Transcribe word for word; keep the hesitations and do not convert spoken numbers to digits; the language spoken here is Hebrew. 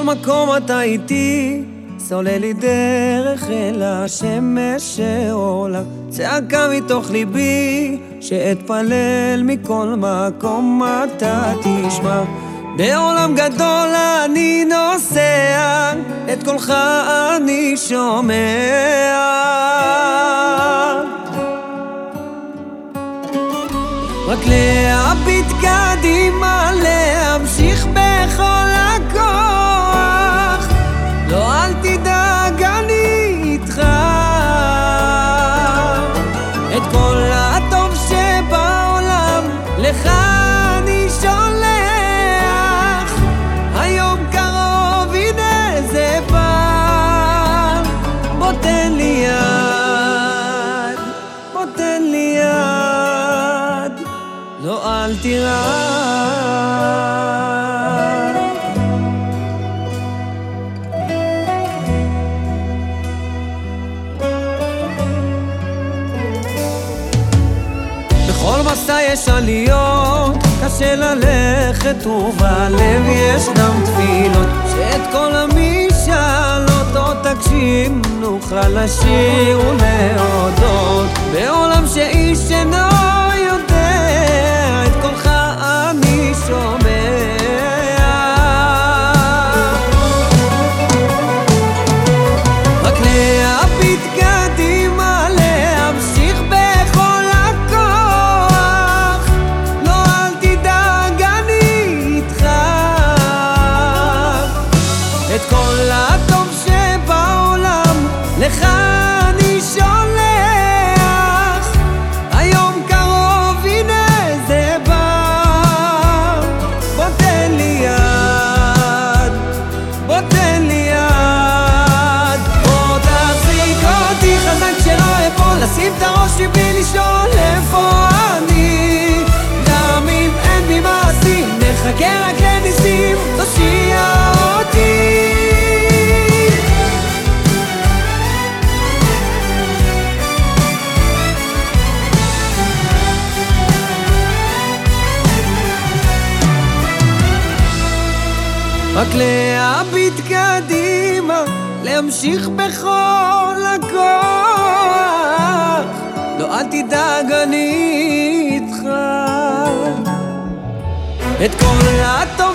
מקום אתה איתי, סולל לי דרך אל השמש שעולה, צעקה מתוך ליבי שאתפלל מכל מקום אתה תשמע. בעולם גדול אני נוסע, את קולך אני שומע, רק להביט קדימה, להמשיך בכל הכוח. לא, אל תדאג, אני איתך. את כל הטוב שבעולם לך אני שולח. היום קרוב, הנה זה בא. בוא תן לי יד, בוא תן לי יד, לא, אל תירא. בכל מסע יש עליות, קשה ללכת ובלב ישנם תפילות, שאת כל המשאלות עוד תגשים, נוכל לשיר ולהודות. בעולם שאיש אינו יודע, את קולך אני שומע, רק להביט קדימה, להמשיך בכל הכוח. לא, אל תדאג, אני איתך. את כל הטוב שבעולם לך אני שולח. היום קרוב, הנה זה בא. בוא תן לי יד, בוא תן לי יד, בוא תחזיק אותי חזק שלא אפול, לשים את הראש בלי לשאול איפה אני. גם אם אין בי מעשים, נחכה רק לניסים, תושיע אותי. רק להביט קדימה, להמשיך בכל הכוח. לא, אל תדאג, אני איתך. את כל הטוב